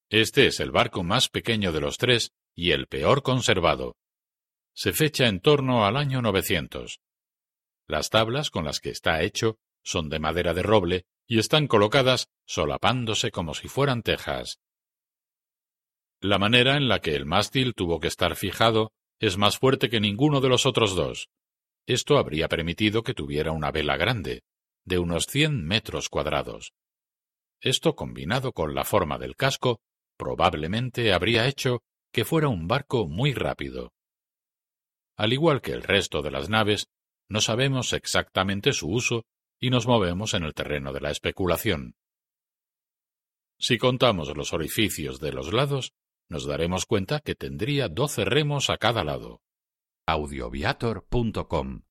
Este es el barco más pequeño de los tres y el peor conservado. Se fecha en torno al año 900. Las tablas con las que está hecho son de madera de roble y están colocadas solapándose como si fueran tejas. La manera en la que el mástil tuvo que estar fijado es más fuerte que ninguno de los otros dos. Esto habría permitido que tuviera una vela grande, de unos 100 metros cuadrados. Esto, combinado con la forma del casco, probablemente habría hecho que fuera un barco muy rápido. Al igual que el resto de las naves, no sabemos exactamente su uso y nos movemos en el terreno de la especulación. Si contamos los orificios de los lados, nos daremos cuenta que tendría 12 remos a cada lado. audioviator.com